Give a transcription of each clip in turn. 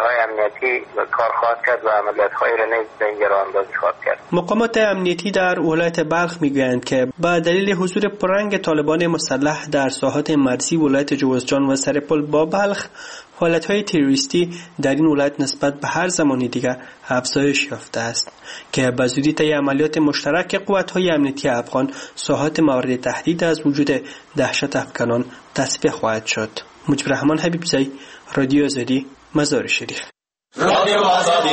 های امنیتی کار خواهد کرد و عملیات هایی را نیز به این راهاندازی خواهد کرد. مقامات امنیتی در ولایت بلخ میگویند که با دلیل حضور پررنگ طالبان مسلح در ساحات مرزی ولایت جوزجان و سرپل با بلخ، حالتهای تروریستی در این ولایت نسبت به هر زمانی دیگر افزایش یافته است که به زودی طی عملیات مشترک قوت‌های امنیتی افغان ساحات مورد تهدید از وجود دهشت افغانان تصفیه خواهد شد. مجیب الرحمن حبیبزی، رادیو آزادی، مزار شریف. رادیو آزادی.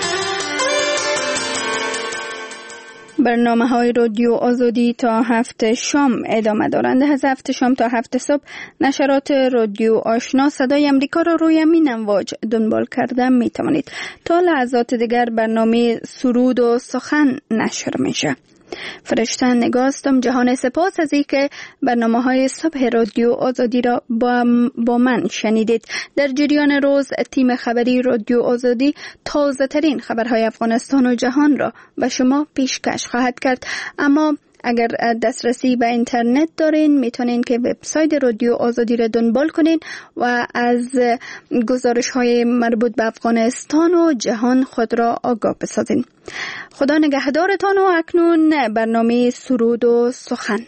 برنامه‌های رادیو آزادی تا 7 شام ادامه دارند. از 7 شام تا 7 صبح نشرات رادیو آشنا صدای امریکا را روی این امواج دنبال کرده می توانید. تا لحظات دیگر برنامه سرود و سخن نشر میشه. فرشته نگاستم. جهان سپاس از اینکه برنامه‌های صبح رادیو آزادی را با من شنیدید. در جریان روز تیم خبری رادیو آزادی تازه ترین خبرهای افغانستان و جهان را به شما پیشکش خواهد کرد. اما اگر دسترسی به اینترنت دارین میتونین که وبسایت رادیو آزادی را دنبال کنین و از گزارش‌های مربوط به افغانستان و جهان خود را آگاه بسازین. خدا نگهدارتان و اکنون برنامه سرود و سخن.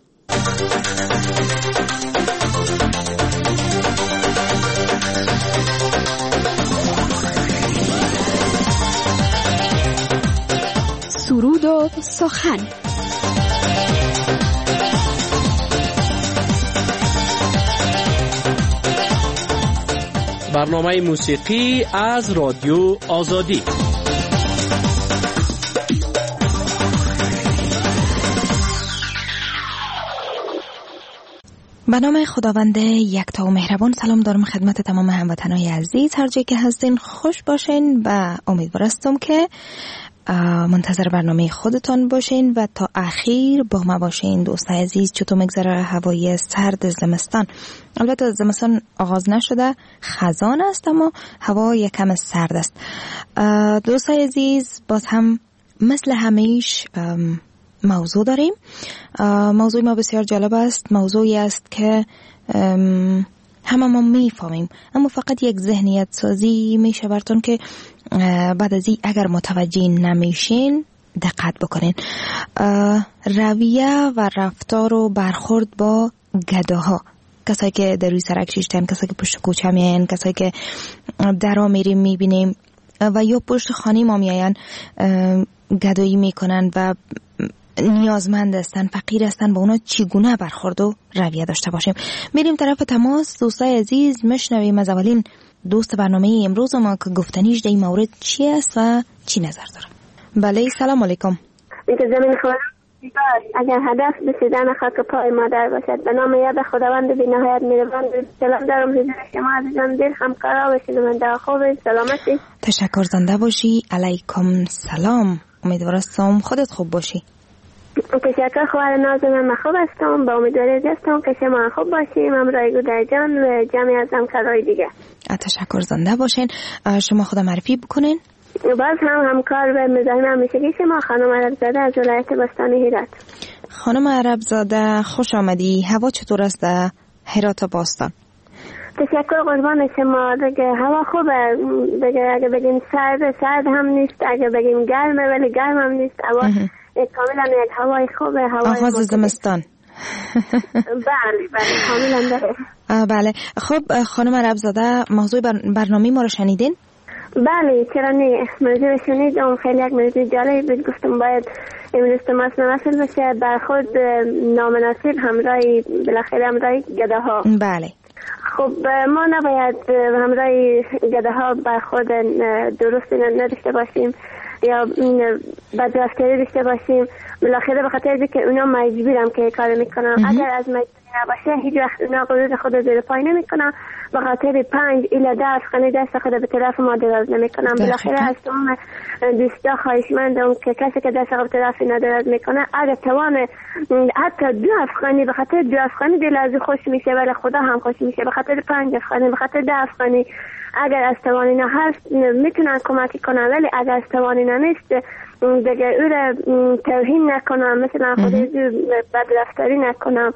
سرود و سخن. برنامه موسیقی از رادیو آزادی. به نام خداوند یکتا و مهربان سلام دارم خدمت تمام هموطنان عزیز. هر جایی که هستین خوش باشین و امیدوار هستم که منتظر برنامه خودتان باشین و تا اخیر با ما باشین. دوستای عزیز، چطور میگذره هوای سرد زمستان؟ البته زمستان آغاز نشده، خزان است اما هوا یکم سرد است. دوستای عزیز، باز هم مثل همیشه موضوع داریم. موضوع ما بسیار جالب است. موضوعی است که همه ما میفهمیم اما فقط یک ذهنیت سازی میشه براتون که بعد از این اگر متوجه نمیشین دقت بکنین. رویه و رفتار و برخورد با گداها، کسایی که در روی سرک شیشتن، کسایی که پشت کوچه میاین، کسایی که درا میریم میبینیم و یا پشت خانه ما میاین گدایی میکنن و نیازمند هستن، فقیر هستن، با اونا چگونه برخورد و رویه داشته باشیم. میریم طرف تماس. دوستای عزیز، مشنویم از اولین دوست برنامه امروز ما که گفتنیش در این مورد چی است و چی نظر داره. بله، سلام علیکم. زمین خورم اگر هدف بسیدن خاک پای مادر باشد، به نام یاد خداوند بی نهایت مهربان، سلام دارم حضور شما عزیزان، دل همکارا و شنونده خوب سلامتی. تشکر، زنده باشی. علیکم سلام. امیدوار هستم خودت خوب باشی. تشکر. خواهر نازم، من خوب هستم، با امیدواری هستم که شما خوب باشیم، همراه گودر جان و جمعی از همکارای دیگه. تشکر، زنده باشین. شما خود معرفی بکنین. باز هم همکار و مزاحم همیشگی شما خانم عربزاده از ولایت بستان هرات. خانم عربزاده، خوش آمدی. هوا چطور است در هرات باستان؟ تشکر قربان شما. دیگه هوا خوبه، دیگه اگه بگیم سرد هم نیست، اگه بگیم گرمه ولی گرم هم نیست. هوا کاملا یک هوای خوبه، هوای آغاز زمستان. بله کاملا داره. بله. خب خانم عربزاده، موضوع برنامه ما رو شنیدین؟ بله، چرا نه، موضوع شنیدم، خیلی یک موضوع جالب بود. گفتم باید امروز تماس مناسب بشه، برخورد نامناسب همراهی بالاخره همراهی گداها. بله. خب ما نباید همراهی گداها برخورد درست نداشته باشیم یا بدرفتاری داشته باشیم، بالاخره به خاطر که اونا مجبورم که کار میکنن. اگر از مجبوری نباشه هیچ وقت اونا قدرت خود زیر پای نمیکنن، به خاطر 5 الی 10 خانه دست خود به طرف ما دراز نمیکنن. بالاخره از تمام دوستا خواهشمندم که کسی که دست خود به طرف ندراز میکنه، اگر توان حتی 2 افغانی، به خاطر 2 افغانی دل از خوش میشه ولی خدا هم خوش میشه، به خاطر 5 افغانی، به خاطر 10 افغانی اگر از توانی نه هست میتونن کمکی کنن، ولی اگر از توانی نه نیست دیگه او را توهین نکنم، مثلا خودی بدرفتاری نکنم.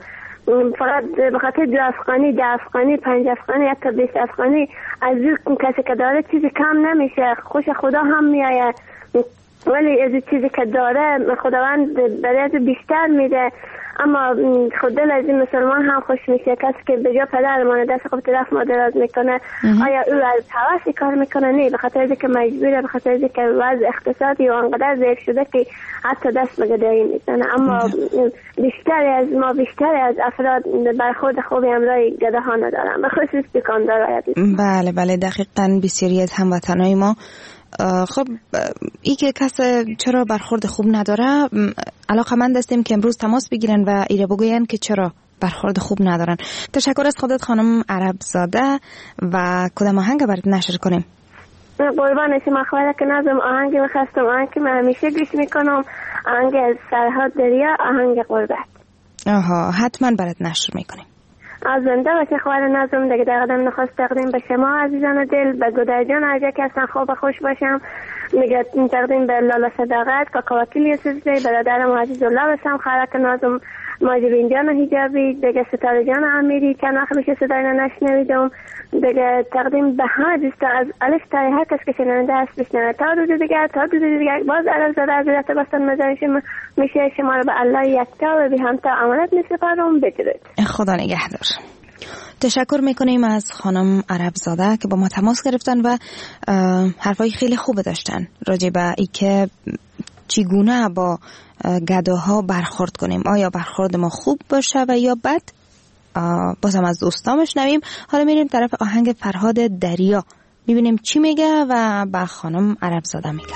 فقط به خاطر 2 افغانی 10 افغانی 5 افغانی حتی 20 افغانی از اون کسی که داره چیزی کم نمیشه، خوش خدا هم میآید، ولی از چیزی که داره خداوند برای بیشتر میده. اما خود دل از این مسلمان هم خوش میشه، کسی که به جا پدرمان دست خود طرف ما دراز میکنه آیا او از هوس کار میکنه؟ نه، به خاطر اینکه مجبوره، به خاطر اینکه وضع اقتصادی و انقدر ضعیف شده که حتی دست به گدایی میزنه. اما بیشتری از افراد برخورد خوبی همراه گداها ندارن، به خصوص دکاندارای. بله دقیقاً بسیاری از هموطنای ما. خب ای که کس چرا برخورد خوب نداره، علاقمند هستیم که امروز تماس بگیرن و ایره بگوین که چرا برخورد خوب ندارن. تشکر از خودت خانم عربزاده. و کدام آهنگ برات نشر کنیم؟ قربان شما، خواهد که نظم آهنگی میخواستم، آهنگ که من همیشه گوش میکنم، آهنگ از فرهاد دریا، آهنگ غربت. آها، حتما برات نشر میکنیم. از زنده باشه خواهد نظم. دیگه در قدم نخواست تقدیم به شما عزیزان دل، به گودر جان عجا که اصلا خوب خوش باشم. میگه تقدیم به لالا صداقت، کاکا وکیل یوسفزی، برادرم عزیز الله بسم، خرک نازم ماجبین جان حجابی، دیگه ستاره جان امیری، چند وقت میشه صدای نشنویدم. دیگه تقدیم به ها دوستا از الف تا هر کس که شنونده هست بشنوه. تا دو دیگه باز عربزاده از رفت بستان مزارشم میشه شما رو به الله یکتا و بی همتا امانت میسپارم. بدرود. خدا نگهدار. تشکر میکنیم از خانم عربزاده که با ما تماس گرفتن و حرفای خیلی خوب داشتن راجع به ای که چگونه با گداها برخورد کنیم، آیا برخورد ما خوب باشه و یا بد. بازم از دوستان شنویم. حالا میریم طرف آهنگ فرهاد دریا، میبینیم چی میگه و با خانم عربزاده میگه.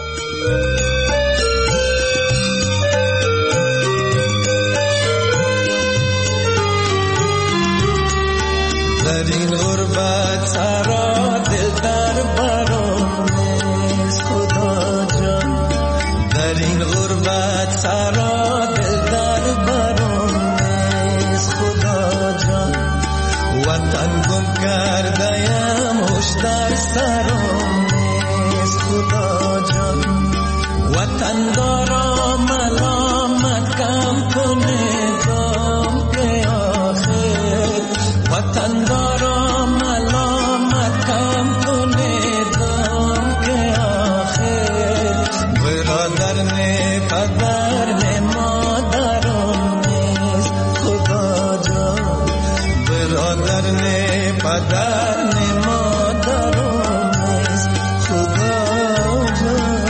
در این غربت سرا دل در برام نیست خدا جان، در این غربت سرا دل در برام نیست خدا جان، وطن گم کردیم هوش در سرام نیست خدا جان، وطن دارم ملامت کم کنه گم که آخر، وطن دارم ملامت کم کنه گم که آخر، برادر نه پدر نه مادرم نیست خدا جان، برادر نه پدر نه مادرم نیست خدا جان.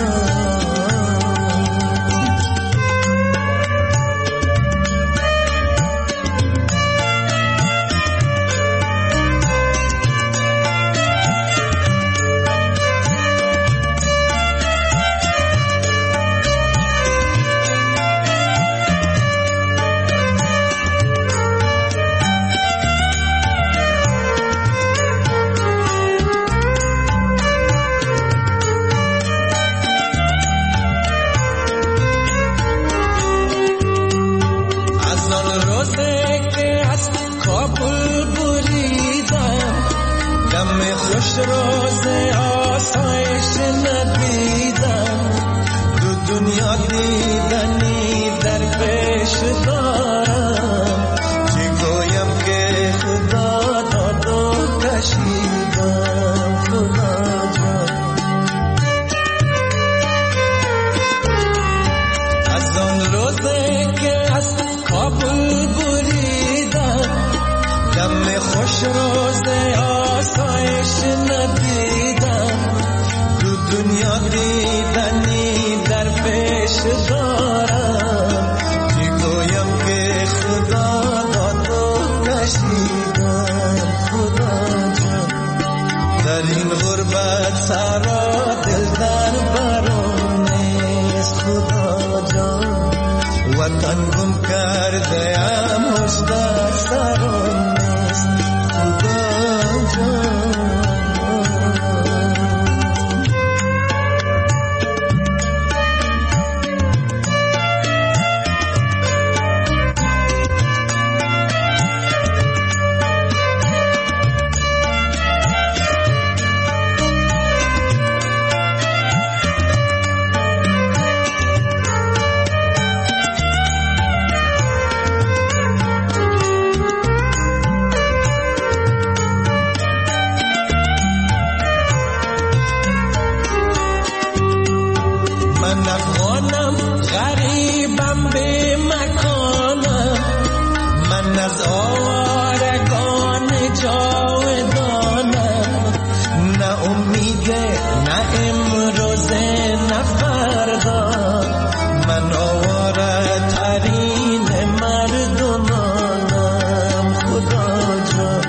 خوش روز آسایش ندیدم، دو دنیا دیدنی در پیش دارم، چی گویم که خدا داد و کشیدم خدا جان، از آن روزه که از کابل بریدم، دم خوش روز آسایش ندیدم، دو دنیا دیدنی در پیش دارم، چی گویم که خدا داد و کشیدم خدا جان، در این غربت سرا دل در برام نیست خدا جان، وطن گم کرده ام هوش در سرم نیست خدا جان. امیده نه امروزه نه فردا، من آواره ترین مردمانم خدا جان.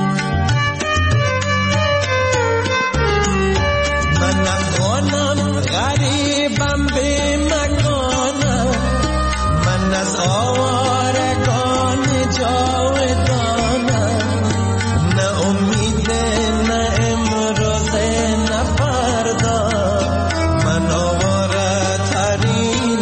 من افغانم غریبم به مکانم، من از آوارگان جاودانم، نه امیده نه امروزه نه فردا، من آواره ترین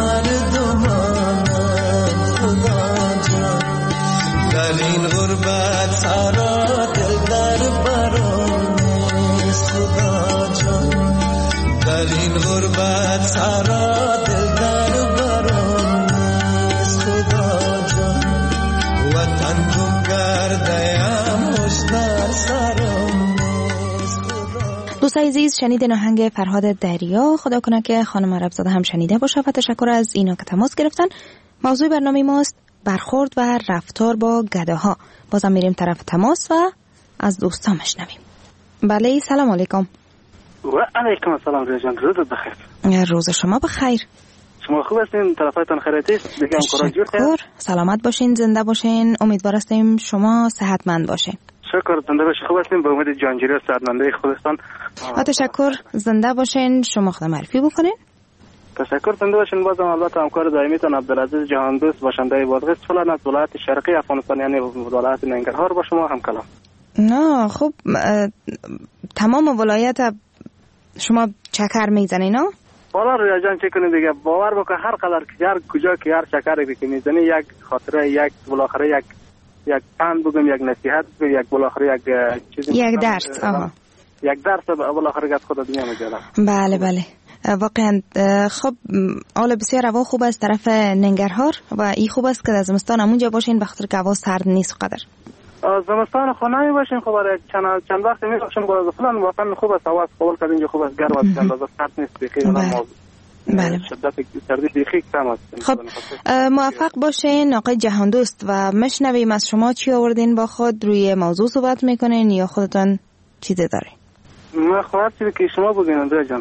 مردمانم خدا جان. در این غربت سارا دل در برام نیست خدا جان، در این غربت سارا دل در برام نیست خدا جان. وطن گم کرده‌ام خوش در سرم نیست خدا. دوستای عزیز شنیدین آهنگ فرهاد دریا. خدا کنه که خانم عربزاده هم شنیده باشه و تشکر از اینا که تماس گرفتن. موضوع برنامه ماست برخورد و رفتار با گداها. بازم میریم طرف تماس و از دوستان میشنویم. بله سلام علیکم. و علیکم السلام رجان، روزت بخیر. روز شما بخیر. شما خوب هستین؟ طرفایتان خیریت است؟ دیگه همکارا جور شکر. سلامت باشین، زنده باشین. امیدوار هستیم شما صحتمند باشین. شکر. زنده باشین، خوب هستین؟ به امید جانجیری و صحتمندی خودتان. تشکر. زنده باشین. شما خود معرفی بکنین. تشکر. زنده باشین. بازم البته همکار دائمیتان عبدالعزیز جهان دوست باشنده بادغیس فلان از ولایت شرقی افغانستان، یعنی ولایت ننگرهار با شما هم کلام. نه خب تمام ولایت شما چکر میزنین ها؟ والا رویا جان چه کنید دیگه، باور بکن هر قدر که هر کجا که هر چکری که میزنی یک خاطره، یک بالاخره یک پند بگم، یک نصیحت بگم، یک بالاخره یک چیزی، یک درس. یک درس بالاخره از خود دنیا میگیرم. بله بله واقعا. خب حالا بسیار هوا خوب است طرف ننگرهار و این خوب است که در زمستان همونجا باشین بخاطر که هوا سرد نیست قدر. زمستان خونه باشین خب برای چند وقت میرفتم باز فلان واقعا خوب است، هوا قبول کردین اینجا خوب است، گرم است، اندازه سرد نیست بخیر. بله. شدت سردی بیخی کم است. خب موفق باشین آقای جهان دوست و مشنویم از شما چی آوردین با خود، روی موضوع صحبت میکنین یا خودتان چیزی دارین؟ من خواهد چیزی که شما بگین اندرا جان.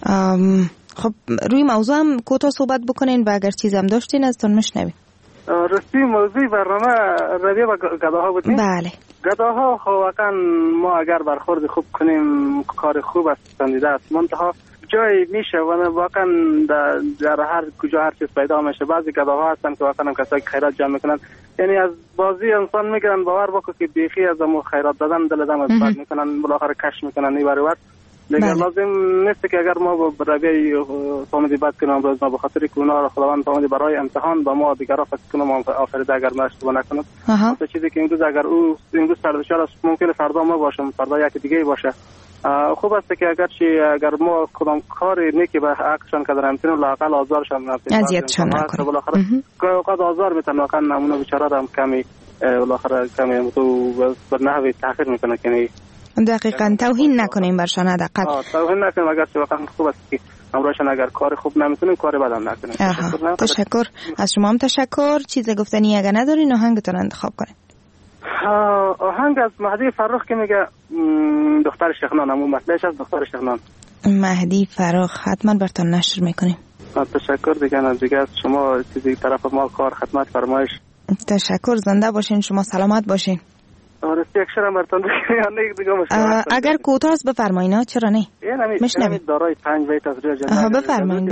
خب روی موضوع هم کوتاه صحبت بکنین و اگر چیزی هم داشتین ازتون مشنویم. راستی موضوع برنامه رویه و گداها بودیم. بله. گداها واقعا ما اگر برخورد خوب کنیم کار خوب است، پسندیده است، منتها جای میشه و واقعا در هر کجا هر چیز پیدا میشه. بعضی گداها هستن که واقعا هم کسایی که خیرات جمع میکنن، یعنی از بازی انسان میگیرن، باور بکن که بیخی از امو خیرات دادن دل دم از میکنن، بالاخره کش میکنن این ور. دیگه لازم نیست که اگر ما با رویه فامیلی بد کنیم امروز ما به خاطر که اونا را خداوند فامیلی برای امتحان با ما دیگرها فکر کنم آفریده اگر ما اشتباه نکنم. مثلا چیزی که امروز اگر او امروز سردشار است ممکنه فردا ما باشم، فردا یک دیگه باشه. خوب است که اگر ما کدام کار نیکی به حقشان کردن امتحان لااقل آزارشان اذیتشان نکنیم. بالاخره گاهی اوقات آزار میتن، واقعا نمونه بیچاره هم کمی بالاخره کمی تو به نحوی تحقیر میکنه که دقیقاً توهین نکنیم برشان. حداقل توهین نکنیم، اگر چه واقعا خوب است که امروزشان اگر کار خوب نمیتونیم کار بد هم نکنیم. تشکر. از شما هم تشکر. چیز گفتنی اگر ندارین آهنگتون انتخاب کنین. آهنگ از مهدی فرخ که میگه دختر شیخنان، همون مطلعش از دختر شیخنان. مهدی فرخ حتما براتون نشر میکنیم. تشکر دیگه از شما چیزی طرف ما کار خدمت فرمایش. تشکر. زنده باشین. شما سلامت باشین. راستی یک شرم براتون دیگه اگر کوتاه بفرمایید. چرا نه؟ میشنوید دارای 5 بیت از ریا بفرمایید.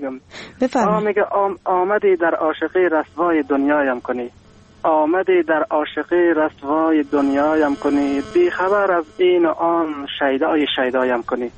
میگه آمدی در عاشقی رسوای دنیایم کنی، آمدی در عاشقی رسوای دنیایم کنی، بی خبر از این و آن شیدایم کنی.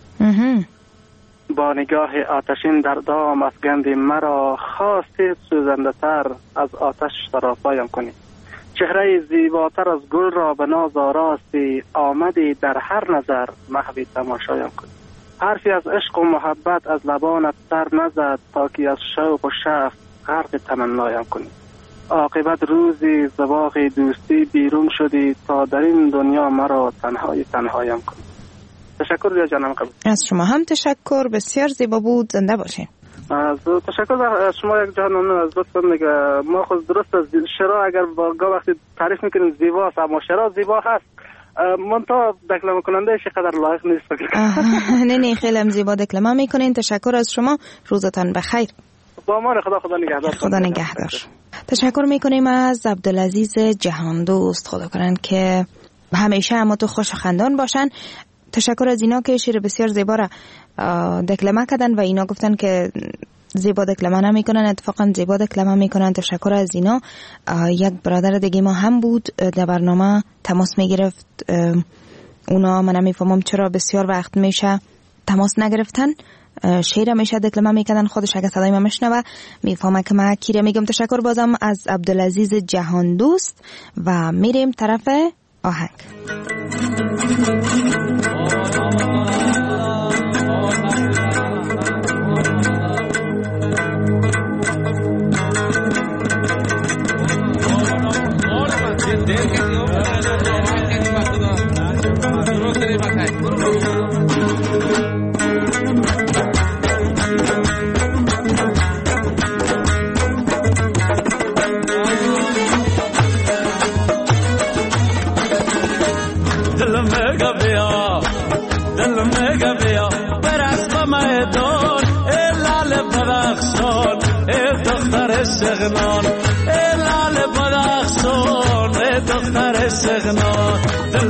با نگاه آتشین در دام افگندی مرا، خواستی سوزنده تر از آتش سراپایم کنی. چهره زیباتر از گل را به ناز آراستی، آمدی در هر نظر محو تماشایم کنی. حرفی از عشق و محبت از لبانت سر نزد، تا که از شوق و شوق غرق تمنایم کنی. عاقبت روزی ز باغ دوستی بیرون شدی، تا در این دنیا مرا تنهایم کنی. تشکر ریا جانم. قبل از شما هم تشکر. بسیار زیبا بود. زنده باشین. از تشکر از شما. یک جهان ممنون از لطفتون. میگه ما خود درست از شرا اگر با وقتی تعریف میکنیم زیباست، اما شرا زیبا هست، منتها دکلمه کننده چقدر لایق نیست فکر. نه خیلی هم زیبا دکلمه میکنین. تشکر از شما. روزتان بخیر. با امان خدا نگهدار. خدا نگهدار. تشکر میکنیم از عبدالعزیز جهاندوست. خدا کنن که همیشه اما تو خوش خندان باشن. تشکر از اینا که شعر بسیار زیبا را دکلمه کردن و اینا گفتن که زیبا دکلمه نمیکنن، اتفاقا زیبا دکلمه میکنن. تشکر از اینا. یک برادر دیگه ما هم بود در برنامه تماس میگرفت. اونا من نمیفهمم چرا بسیار وقت میشه تماس نگرفتن. شعر میشه دکلمه میکنن. خودش اگه صدای ما میشنوه میفهمه که من کیره میگم. تشکر بازم از عبدالعزیز جهاندوست و میریم طرف آهنگ. سغنان لال بدخشان دختر سغنان دل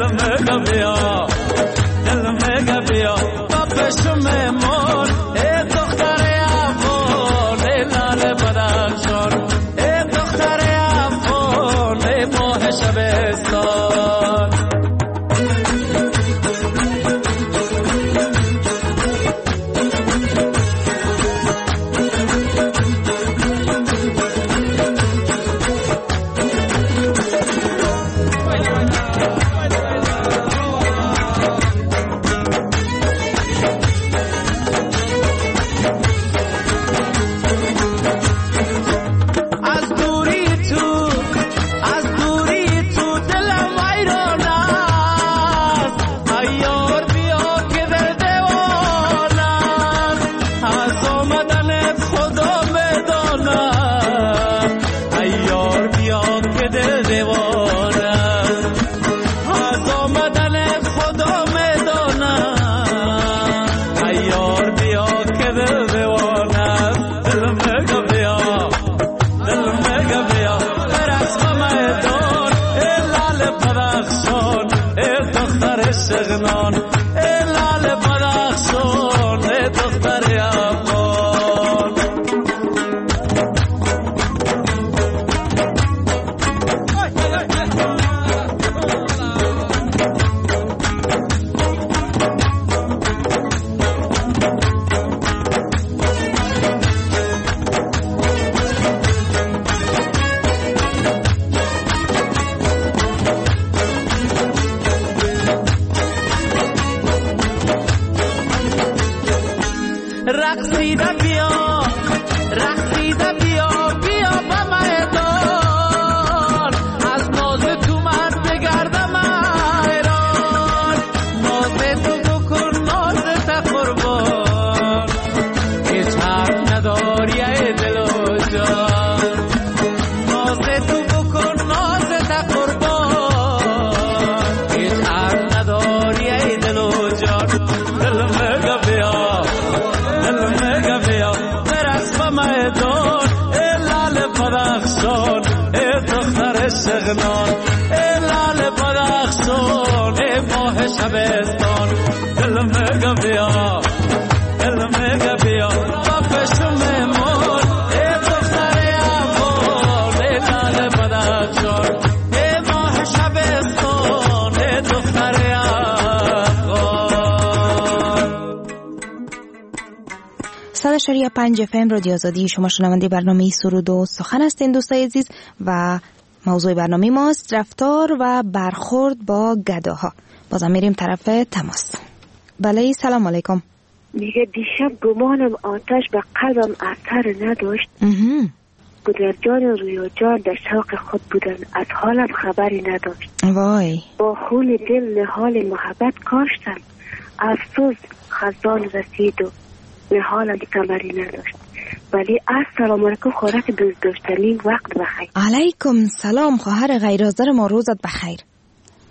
میگه بیا با پشم مون دختر افغان لال بدخشان دختر افغان ماه شبستان سغنان لال بدخشان ماه شبستان دل میگه بیا با پشم مون دختر افغان لال بدخشان ماه شبستان دختر افغان. 100.5 FM رادیو آزادی. شما شنونده برنامه سرود و سخن هستین دوستای عزیز و موضوع برنامه ماست رفتار و برخورد با گداها. بازم میریم طرف تماس. بله سلام علیکم. میگه دیشب گمانم آتش به قلبم اثر نداشت. گودر جان و رویا جان در شوق خود بودن از حالم خبری نداشت. وای با خون دل نهال محبت کاشتم افسوس خزان رسید و نهالم ثمری نداشت. ولی السلام علیکم خواهرک دوست داشتنی وقت بخیر. علیکم سلام خواهر غیرحاضر ما روزت بخیر.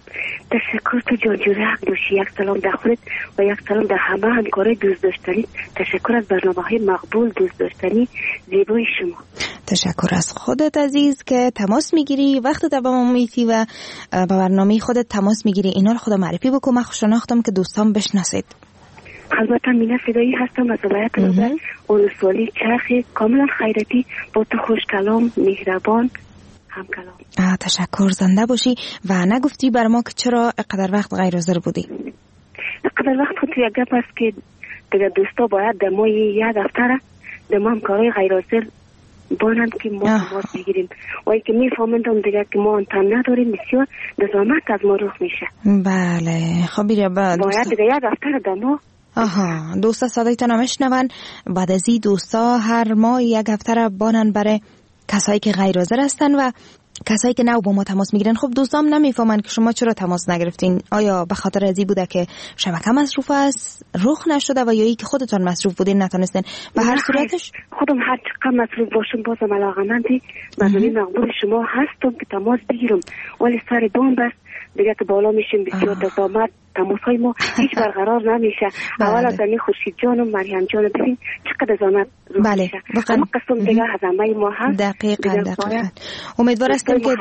تشکر تو جان جورک باشی. یک سلام در خودت و یک سلام در همه همکارای دوست داشتنی. تشکر از برنامه‌های مقبول دوست داشتنی زیبای شما. تشکر از خودت عزیز که تماس میگیری، وقت با ما میتی و با برنامه خودت تماس میگیری. اینا رو خدا معرفی بکن، من خوشناختم که دوستان بشناسید. البته مینا صدایی هستم از ولایت نوبت، اولسوالی چرخ، کاملا خیراتی، با تو خوش کلام، مهربان، هم کلام. تشکر، زنده باشی. و نگفتی بر ما که چرا اقدر وقت غیر حاضر بودی؟ اقدر وقت خود یک گپ است که دیگه دوستا باید در ما یک دفتر در ما همکارای غیر حاضر بانند که ما تماس بگیریم و اینکه میفهمندم دیگه که ما انتن نداریم، بسیار دزامت از ما رخ میشه. بله خب بیره باید دیگه یک دفتر در ما. دوستا صدایتان هم اشنون. بعد از این دوستا هر ماه یک هفته بانن برای کسایی که غیر حاضر هستن و کسایی که نو با ما تماس میگیرن. خب دوستام نمیفهمن که شما چرا تماس نگرفتین. آیا به خاطر ازی بوده که شبکه مصروف است رخ نشده و یا ای که خودتان مصروف بودین نتونستین؟ به هر صورتش خودم هر چقدر مصروف باشم بازم علاقمندی برنامه مقبول شما هستم که تماس بگیرم، ولی سر بام بس دیگه که بالا میشیم بسیار دزامت تماس‌های ما هیچ برقرار نمیشه. اول از این خورشید جانم مریم جانم ببین چقدر دزامت بله اما قسم دیگه از همه ما هست. دقیقاً امیدوار هستم که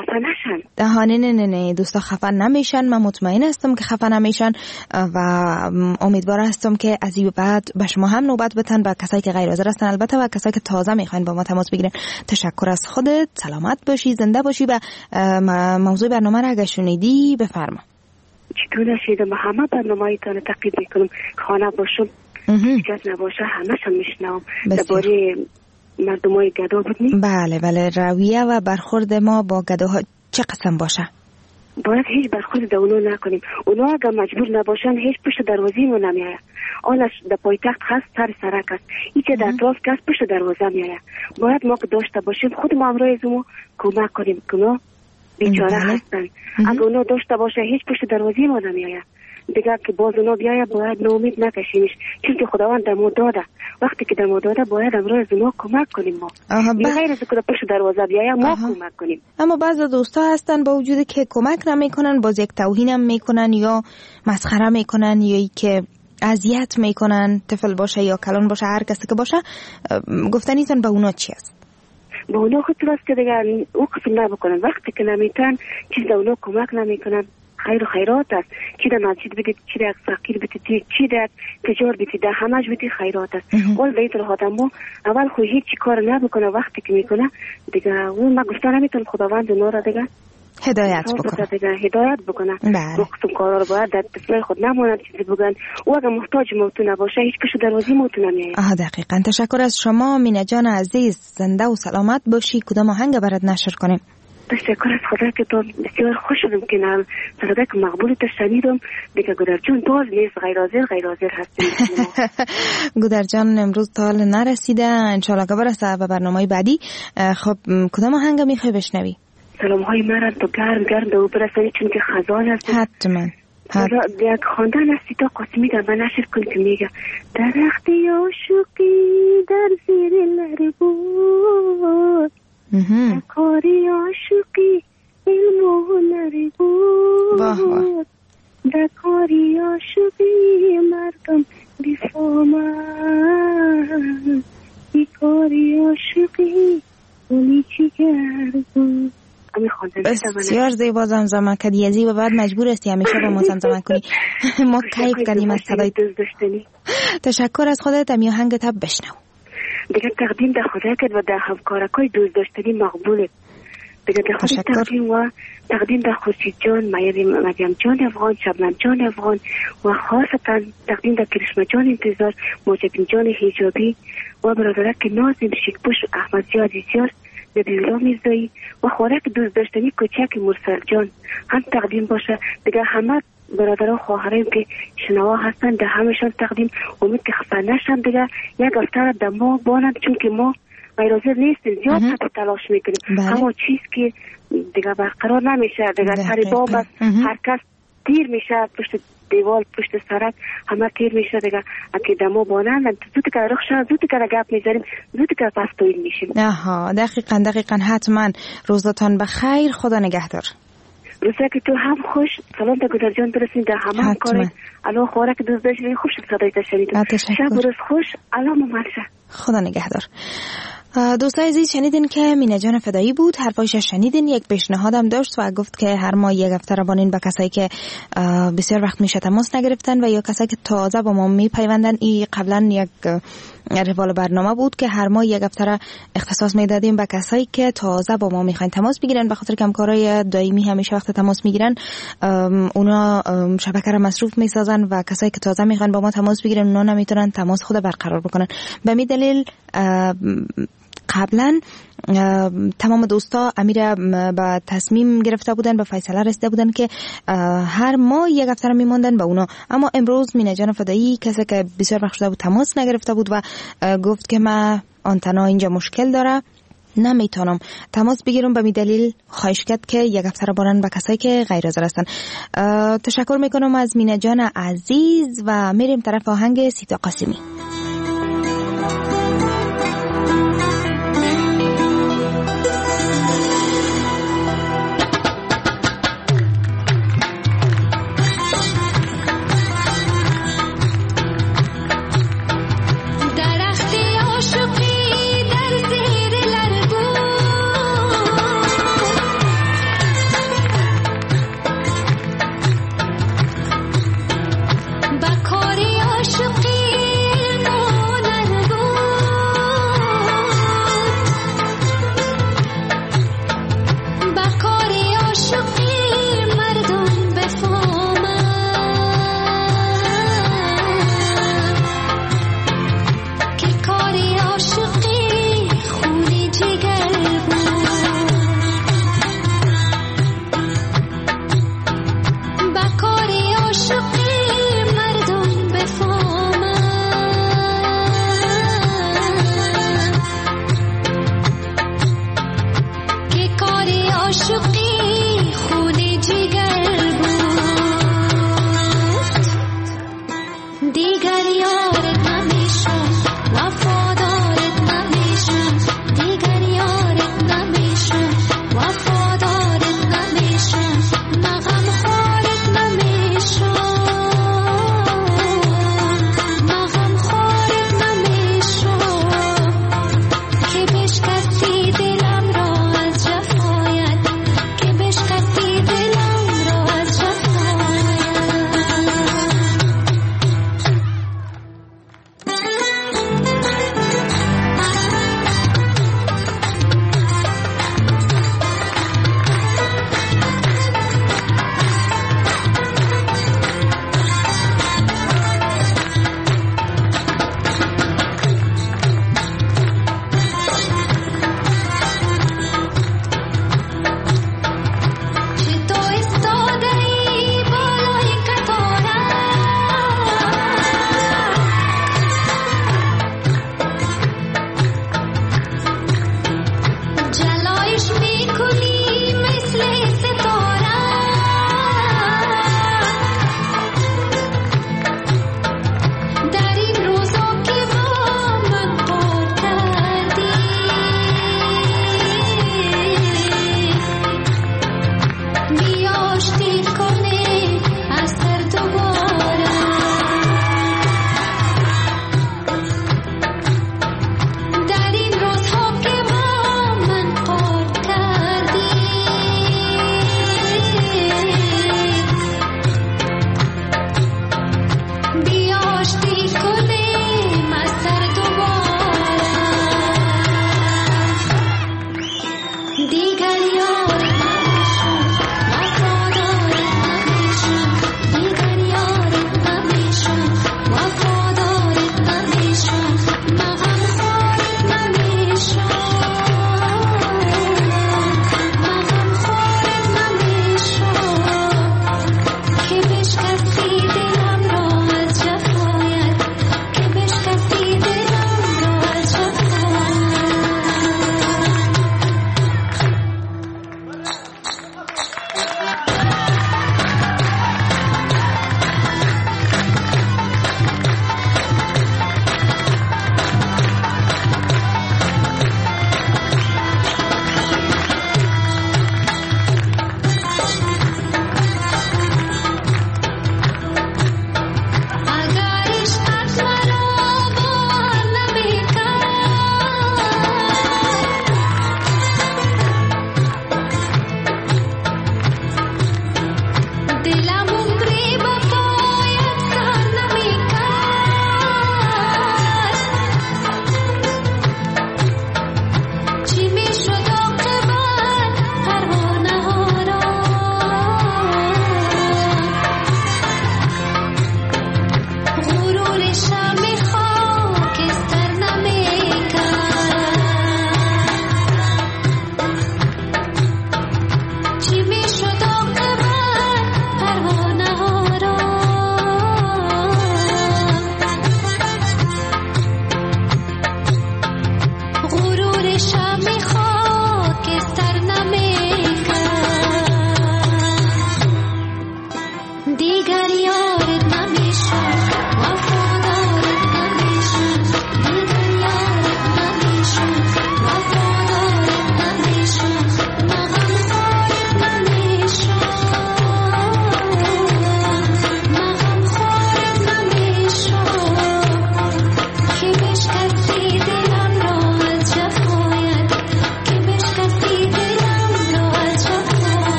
نه دوستا خفن نمیشن. من مطمئن هستم که خفن نمیشن و امیدوار هستم که از این بعد به شما هم نوبت بتن و کسایی که غیر حاضر هستن البته و کسایی که تازه میخواین با ما تماس بگیرن. تشکر از خودت، سلامت باشی، زنده باشی. و موضوع برنامه را اگه شنیدی بفرما. چطور نشیدم همه برنامه‌هایتان تعقیب میکنم، خانه باشم کس نباشه همه شم میشنم. درباره مردمای گدا بودنی؟ بله رویه و برخورد ما با گداها چه قسم باشه؟ باید هیچ برخورد در اونو نکنیم. اونا اگر مجبور نباشن هیچ پشت دروازه ما نمیایه. آنش در پایتخت هست سر سرک است، ایچه در اطراف کس پشت دروازه میایه. باید ما که داشته باشیم خود ما امروز ما کمک کنیم که اونا بیچاره هستن. اگه اونا داشته باشه هیچ پشت دروازه ما نمیایه. دیگه که باز اونا بیایه باید ناامید نکشیمش، چون که خداوند دمو داده. وقتی که دمو داده باید امروز ما کمک کنیم. ما غیر از که پشت دروازه بیایه ما کمک کنیم. اما بعضی دوستا هستن با وجودی که کمک نمیکنن باز یک توهین هم میکنن یا مسخره میکنن یا ای که اذیت میکنن، طفل باشه یا کلان باشه هر کسی که باشه. گفتنیتون به اونا چی است؟ با اونا خود راست که دیگه او قسم نبکنن. وقتی که نمیتن چیز در اونا کمک نمیکنن. خیر و خیرات است، چی در مسجد بدید، چی در فقیر بدید، چی در تجار بدید، در همش بدید خیرات است. اول در این طرح آدم اول خود هیچ چی کار نبکنه، وقتی که میکنه دیگه اون ما گفته نمیتون خداوند اونا را دیگه هدایت بکنه. وقتی کارا رو باید در دستای خود نماند چیزی بگن. او اگر محتاج موتو نباشه هیچ پشت دروازه موتو نمیایه. دقیقاً. تشکر از شما مینا جان عزیز، زنده و سلامت باشی. کدام آهنگ برات نشر کنیم؟ تشکر از خدا که تو بسیار خوش شدم که نام صدای که مقبول تو شنیدم. دیگه گودرجان باز نیست، غیر حاضر هستیم. گودرجان امروز تا حال نرسیده، انشالله که برسه به برنامه بعدی. خب کدام آهنگ میخوای بشنوی؟ سلام های مرا تو گرم و برسانی چون که خزان هست. حتما یک خواندن از سیتا قاسمی در من نشر کن که میگه درختی عاشقی در زیر لر بود، کاری عاشقی علم و هنر بود، در کاری عاشقی مردم بیفامن، بی کاری عاشقی اونی چی گردون. بسیار زیبا زمزمه کردی ازی و بعد مجبور استی همیشه با ما زمزمه کنی. ما کیف کردیم از صدای تشکر از خودت. می آهنگ تب بشنو. دیگه تقدیم در خدا کرد و در همکارکای دوست داشتنی مقبوله. دیگه در خود تقدیم در خورشید جان، مریم جان افغان، شبنم جان افغان و خاصتا تقدیم در کرشمه جان انتظار، موجبین جان حجابی و برادرک نازم شیکپوش احمد زیاد زیاد نبیولا میرزایی و خوراک دوست داشتنی کوچک مرسل جان هم تقدیم باشه. دیگه همه برادران خواهران که شنوا هستن در همشان تقدیم. امید که خفه نشن دیگه یک افتر در ما بانند، چون که ما غیر حاضر نیستیم، زیاد تلاش میکنیم. اما چیز که دیگه برقرار نمیشه دیگه سر باب است، هر کس تیر میشه پشت دیوال پشت سرک همه تیر میشه دیگه. اگه دمو بانند زودی که رخ شد، زودی که گپ میذاریم، زودی که پس تویل میشیم. دقیقاً حتما. روزتان بخیر، خدا نگهدار. روزه که تو هم خوش سلام تا گذر جان برسید در همه کار الان خوره که دوست داشتید خوش صدای شنیدم. شب و روز خوش الان ممرشه. خدا نگهدار. دوستای عزیز شنیدین که مینه جان فدایی بود، حرفایش شنیدین. یک پیشنهادم داشت و گفت که هر ماه یک هفته بانین به کسایی که بسیار وقت میشه تماس نگرفتن و یا کسایی که تازه با ما میپیوندن، این قبلا یک روال برنامه بود که هر ماه یک هفته اختصاص میدادیم به کسایی که تازه با ما میخواین تماس بگیرن، به خاطر که همکارای دائمی همیشه وقت تماس میگیرن اونا شبکه را مصروف میسازن و کسایی که تازه میخوان با ما تماس بگیرن اونا نمیتونن تماس خود برقرار بکنن. به همین دلیل قبلا تمام دوستا امیر به تصمیم گرفته بودن، به فیصله رسیده بودن که هر ماه یک هفته میموندن به اونا. اما امروز مینه جان فدایی کسی که بسیار وقت شده بود تماس نگرفته بود و گفت که من آنتنا اینجا مشکل داره نمیتونم تماس بگیرم، به می دلیل خواهش کرد که یک هفته بارن به کسایی که غیر حاضر هستن. تشکر میکنم از مینه جان عزیز و میریم طرف آهنگ سیتا قاسمی.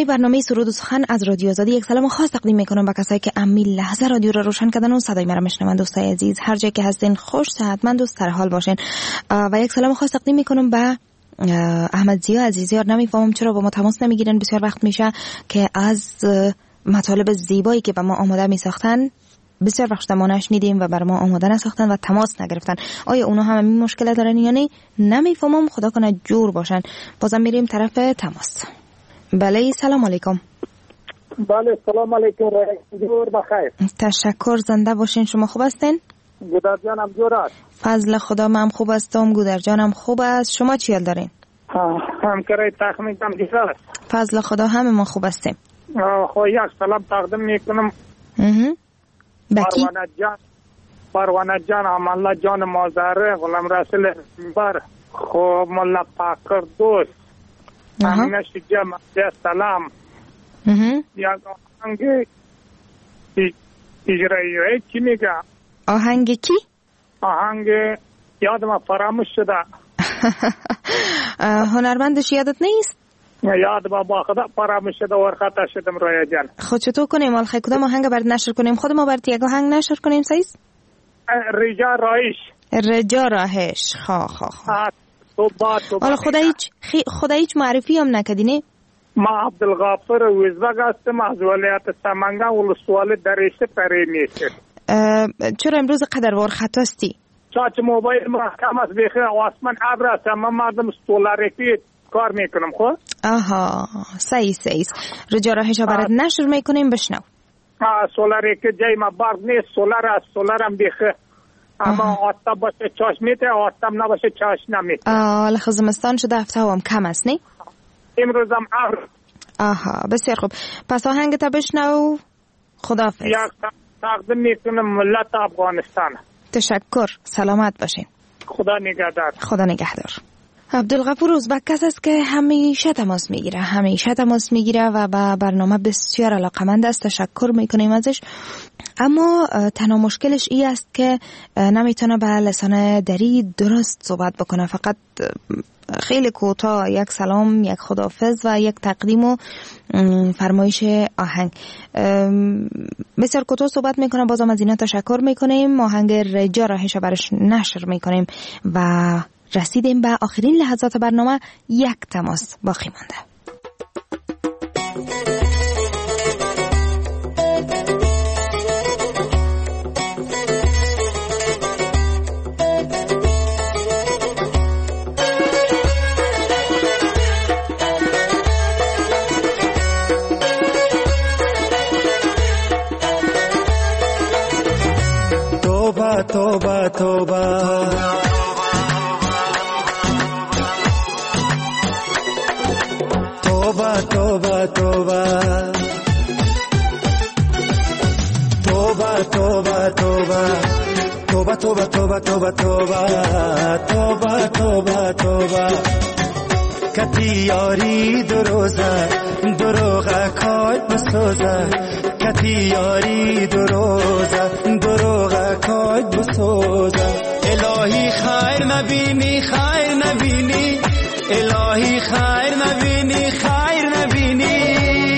برنامه سرود و سخن از رادیو آزادی یک سلام خاص تقدیم میکنم به کسایی که امین لحظه رادیو را روشن کردن و صدای مرا میشنون. دوستای عزیز هر جایی که هستین خوش صحتمند و سر حال باشین و یک سلام خاص تقدیم میکنم به احمد زیا عزیزیار. نمیفهمم چرا با ما تماس نمیگیرن، بسیار وقت میشه که از مطالب زیبایی که به ما آماده میساختن بسیار وقت ما نشنیدیم و بر ما آماده نساختن و تماس نگرفتن. آیا اونا هم این مشکل دارن یا نه؟ نمیفهمم، خدا کنه جور باشن. بازم میریم طرف تماس. بله سلام علیکم. بله سلام علیکم، جور بخیر. تشکر، زنده باشین. شما خوب هستین؟ گودر جانم جور است. فضل خدا من خوب هستم، گودر جانم خوب است. شما چی حال دارین؟ همکاری تخمیدم دیگه است. فضل خدا همه ما خوب هستیم. خو یک سلام تقدیم میکنم بکی پروانه جان الله جان مازاره غلام رسول بر خو مولا پاکر دوست امینه شجاع سلام یا آهنگ اجرایی چی میگه؟ آهنگ کی؟ آهنگ یادم فراموش شده. هنرمندش یادت نیست؟ یاد با خدا فراموش شده و خطا شدم رویا جان. خود چطور کنیم؟ الخی کدام آهنگ برات نشر کنیم؟ خود ما برات یک آهنگ نشر کنیم سایز؟ رجا راهش حالا خدا هیچ معرفی هم نکدینه؟ ما عبدالغافر وزبگ هستم از ولایت سمنگان ولسوالی درشه پری میشه. چرا امروز قدروار خطاستی؟ چاچ موبایل محکم است بیخی آسمان ابر است، من مردم سولاری کار میکنم. خب آها صحیح رجا راهش برات نشر میکنیم بشنو. سولاری که جای ما برق نیست، سولار است، سولارم بیخی اما آتاب باشه چاش میته، آتاب نباشه چاش نمیته. لخ زمستان شده هفته هم کم است نی؟ امروز هم ابر. آها بسیار خوب، پس آهنگ تا بشنو. خداحافظ. یک تقدیم میکنم ملت افغانستان. تشکر، سلامت باشین. خدا نگهدار. خدا نگهدار. عبدالغفور ازبک کس است که همیشه تماس میگیره و به برنامه بسیار علاقمند است. تشکر میکنیم ازش. اما تنها مشکلش این است که نمیتونه به لسان دری درست صحبت بکنه، فقط خیلی کوتاه یک سلام، یک خداحافظ و یک تقدیم و فرمایش آهنگ بسیار کوتاه صحبت میکنه. بازم از اینا تشکر میکنیم. آهنگ رجا راهش برش نشر میکنیم و رسیدیم به آخرین لحظات برنامه. یک تماس باقی مانده. توبه توبه توبه توبه توبه توبه توبه توبه توبه توبه توبه توبه توبه توبه توبه کتی یاری دروزه دروغه کاج بسوزه کتی یاری دروزه دروغه کاج بسوزه الهی خیر نبینی الهی خیر نبینی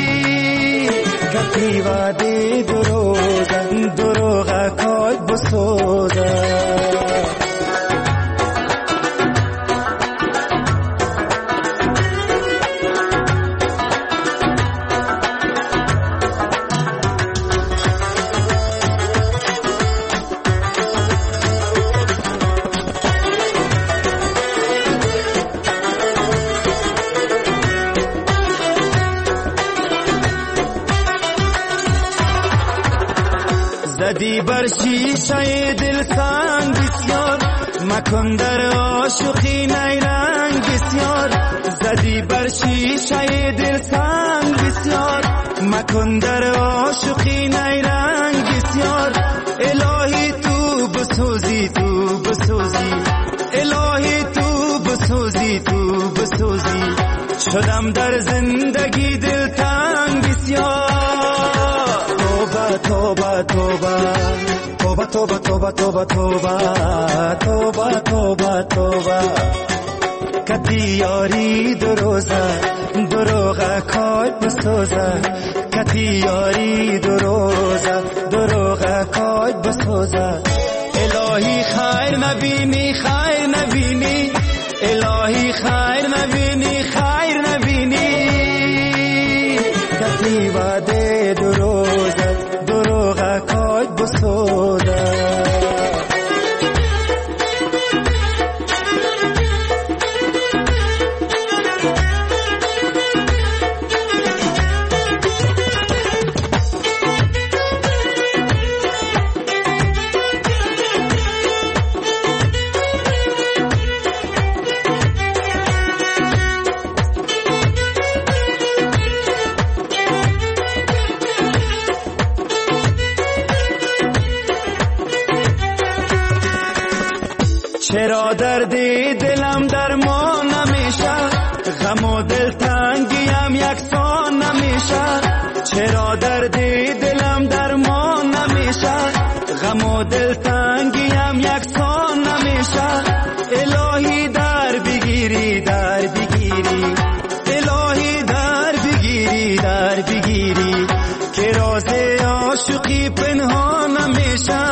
کتی وعده دروزه دروغه کاج بسوزه زدی بر شیشه دل سنگ بسیار مکن در عاشقی نیرنگ بسیار زدی بر شیشه دل سنگ بسیار مکن در عاشقی نیرنگ بسیار الهی تو بسوزی الهی تو بسوزی شدم در زندگی دل تنگ بسیار توبه توبه توبه توبه توبه توبه توبه توبه توبه توبه کتی یاری دو روزه دروغ کاج بسوزه کتی یاری دو روزه دروغ کاج بسوزه الهی خیر نبینی خیر نبینی الهی خیر نبینی خیر نبینی کتی وعده دو روزه دروغ کاج بسوزه چرا دردی دلم درمان نمیشه غم و دلتنگیم یکسان نمیشه چرا دردی دلم درمان نمیشه غم و دلتنگیم یکسان نمیشه الهی در بگیری در بگیری الهی در بگیری در بگیری که راز عاشقی پنهان نمیشه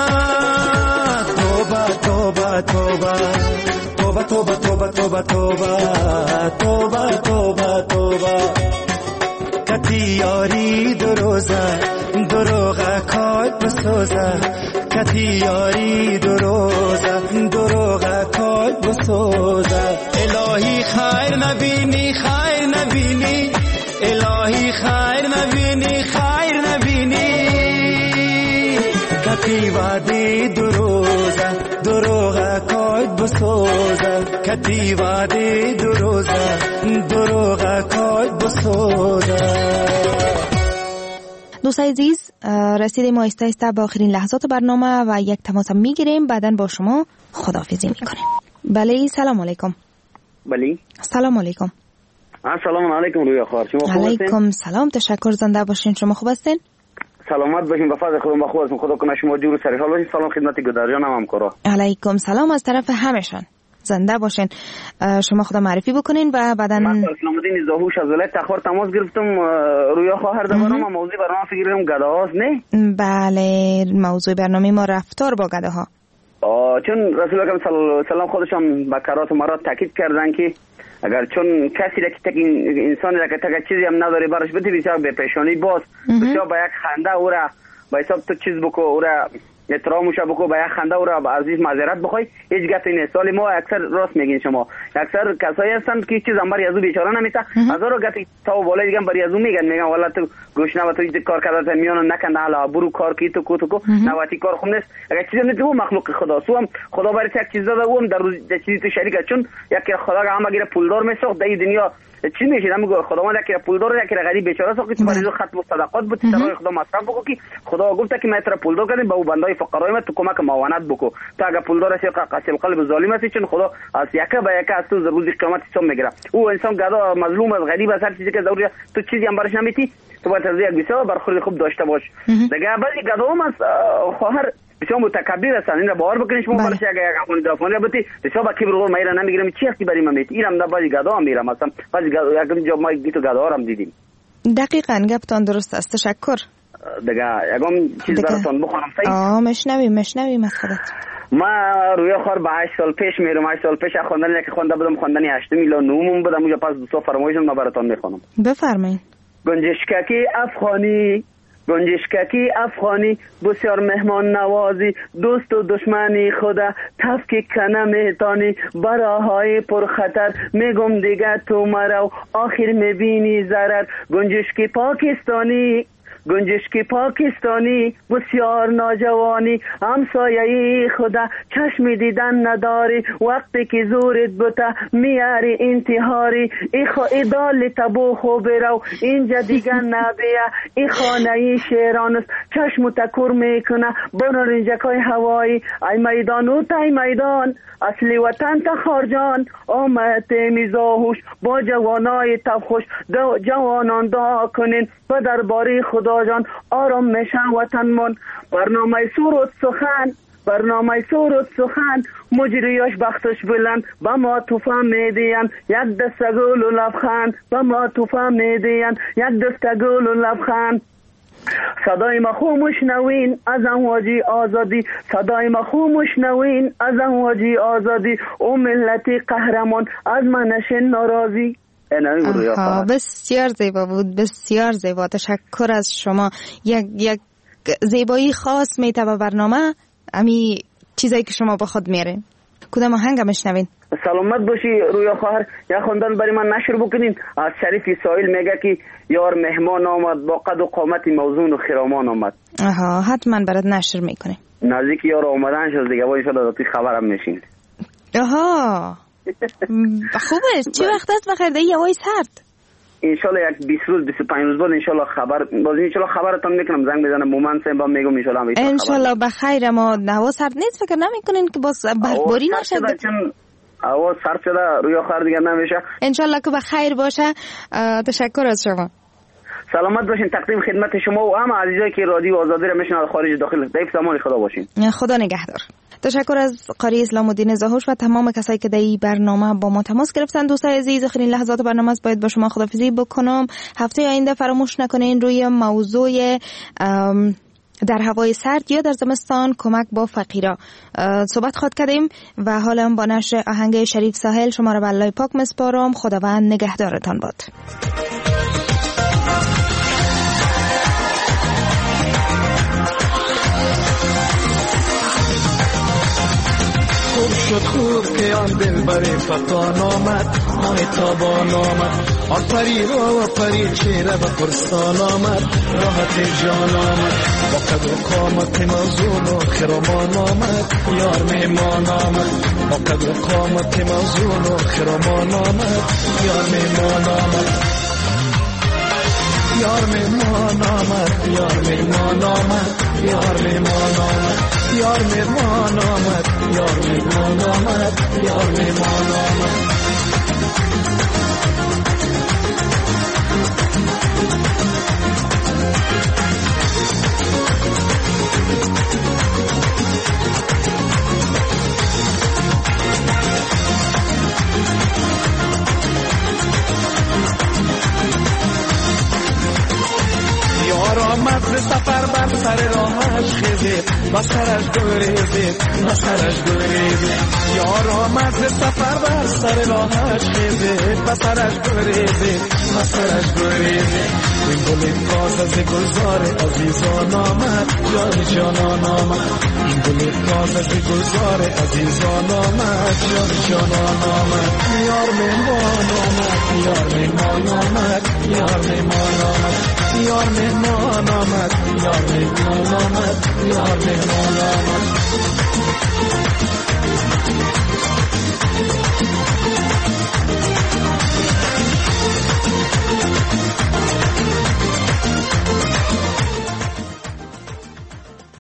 توبه توبه توبه توبه توبه توبه توبه توبه توبه کتی یاری دو روزه دروغ کاج بسوزه کتی یاری دو روزه دروغ کاج بسوزه الهی خیر نبینی خیر نبینی الهی خیر نبینی خیر نبینی کتی وعده دو روزه دروغ کاج بسوزه کتی وعده دو روزه دروغ کاج بسوزه. دوستای عزیز رسیدیم آهسته آهسته به آخرین لحظات برنامه و یک تماس میگیریم بعداً با شما خداحافظی میکنیم. بله سلام علیکم. بله سلام علیکم. سلام علیکم روی خار شما خوب هستین؟ علیکم سلام تشکر زنده باشین شما خوب هستین؟ سلامت باشین به فضل خدا خوب هستم خدا کنه شما جور و سرحال باشین سلام خدمت گداریان هم همکارا علیکم سلام از طرف همشان زنده باشین شما خدا معرفی بکنین و بعداً من اسلام الدین زاهوش از ولایت تخار تماس گرفتم رویا خواهر برنامه موضوع برنامه فکر کنم گداهاست نه بله موضوع برنامه ما رفتار با گداها چون رسول اکرم صلی الله علیه و سلم خودشون به کرات مرات تاکید کردن که اگر چون کسی را که تک انسانی را که تک چیزی هم نداره برش بده بسیار به پیشانی باز بسیار با یک خنده او را با حساب تو چیز بکو او را احترامش بکو با یک خنده او را با عزیز معذرت بخوای هیچ گپ این سال ما اکثر راست میگین شما اکثر کسایی هستند که چیز هم بر یزو بیچاره نمیشه هزارو گپ تا بالای دیگه بر یزو میگن والله تو گوش نه تو کار کرده میون نکنه حالا برو کار کی تو کو نواتی کار خوب نیست اگر چیزی نه تو مخلوق خدا سو هم خدا برای یک چیز داده و هم در روز چیزی تو شریک چون یک خدا هم اگر پولدار میساخت در دنیا چی میشه نمیگه خداوند که پولدار یک غریب بیچاره ساخت که برای ختم صدقات بود برای خدا مصرف بکو که خدا گفت که من تر پولدار کردم به بندای فقرای من تو کمک معاونت بکو تا اگر پولدار هستی قاسم قلب ظالم هستی چون خدا از یک به یک از تو روز قیامت حساب میگیره او انسان گدا مظلوم از غریب از هر چیزی که ضروری تو چیزی هم برش نمیتی تو باید از یک بسیار برخورد خوب داشته باش دیگه بعضی گدا هم از خواهر بسیار متکبر هستن این را باور بکنید شما برش اگه یک اخوان دافونه بودی بسیار با کبر غرور میرا نمیگیرم چی هستی برای من میتی اینم نه بعضی گدا هم میرم مثلا بعضی یک جا ما گیتو گدا هم دیدیم دقیقاً گپتان درست است تشکر دیگه یکم چیز براتون بخونم صحیح مشنویم از خودت ما روی خور به 8 سال پیش میرم 8 سال پیش خواندن که خونده بودم خواندن 8 میلیون نومم بودم اونجا پس دوستا فرمایشم ما براتون میخونم بفرمایید گنجشککی افغانی گنجشککی افغانی بسیار مهمان نوازی دوست و دشمنی خدا تفکیک کنه میتانی براهای پرخطر میگم دیگه تو مرو آخر میبینی ضرر گنجشکی پاکستانی گنجشکی پاکستانی بسیار ناجوانی همسایه خدا چشم دیدن نداری وقتی که زورت بوده میاری انتحاری ای دال تبو خوب رو اینجا دیگه نبیه ای خانه شیران است چشم تکور میکنه برو رنجکای هوایی ای میدان و تای میدان اصلی وطن تا خارجان آمد میزاهوش با جوانای تفخوش جوانان دعا کنین و درباره خدا جان آرام میشه وطن من برنامه سرود سخن برنامه سرود سخن مجریاش بختش بلند با ما تو فهمیدین یک دست گل و لبخند با ما تو فهمیدین یک دست گل و لبخند صدای ما خاموش نوین از امواجی آزادی صدای ما خاموش نوین از امواجی آزادی او ملتی قهرمان از منش ناراضی. بسیار زیبا بود، بسیار زیبا. تشکر از شما. یک زیبایی خاص میتابه برنامه امی چیزایی که شما با خود میارین. کدام آهنگ میشنوین؟ سلامت باشی رویا خواهر. یا خوندن برای من نشر بکنین. از شریف ساحل میگه که یار مهمان آمد با قد و قامت موزون و خرامان آمد. حتما برات نشر میکنه. نزدیک یار آمدن شد دیگه، وای شده داتی خبرم میشین. خوبه. چه وقت است بخیر ده هوای سرد؟ انشالله یک 20 روز 25 روز بعد انشالله خبر باز انشالله خبرتون میکنم، زنگ بزنم مومن سیم با میگم انشالله بخیر. ما هوا سرد نیست فکر نمیکنین که باز برفباری نشه؟ هوا سرد شده رویا خواهر دیگه نمیشه. انشالله که بخیر باشه. تشکر از شما. سلامت باشین. تقدیم خدمت شما و همه عزیزایی که رادیو آزادی را میشنون خارج داخل. ضیف زمان خدا باشین. خدا نگهدار. تشکر از قاری اسلام الدین زاهوش و تمام کسایی که در این برنامه با ما تماس گرفتن. دوستای عزیز، آخرین لحظات برنامه است، باید با شما خداحافظی بکنم. هفته آینده فراموش نکنین روی موضوع در هوای سرد یا در زمستان کمک با فقیرا صحبت خواهد کردیم و حالا با نشر آهنگ شریف ساحل شما را به الله پاک مسپارم. خداوند نگهدارتان باد. خوب شد خوب که آن دل بره فتان آمد، ماه تابان آمد، آفری رو آفری چهره و پرستان آمد، راحت جان آمد، با قدر و قامت موزون و خرامان آمد، یار مهمان آمد، با قدر و قامت موزون و خرامان آمد، یار مهمان آمد، یار مهمان آمد، یار مهمان آمد، یار مهمان آمد، یار مهمان آمد، یار مهمان آمد، یار مهمان آمد. آمد سفر بر سر راهش خیزید و سرش گریزید و سرش گریزید. یار آمد سفر بر سر راهش خیزید و سرش گریزید و سرش گریزید. این گل تازه از گلزار عزیزان آمد، جان جانان آمد. این گل تازه از گلزار عزیزان آمد، جان جانان آمد. یار مهمان آمد، یار مهمان آمد، یار مهمان آمد، یار مهمان آمد، یار مهمان آمد، یار مهمان آمد.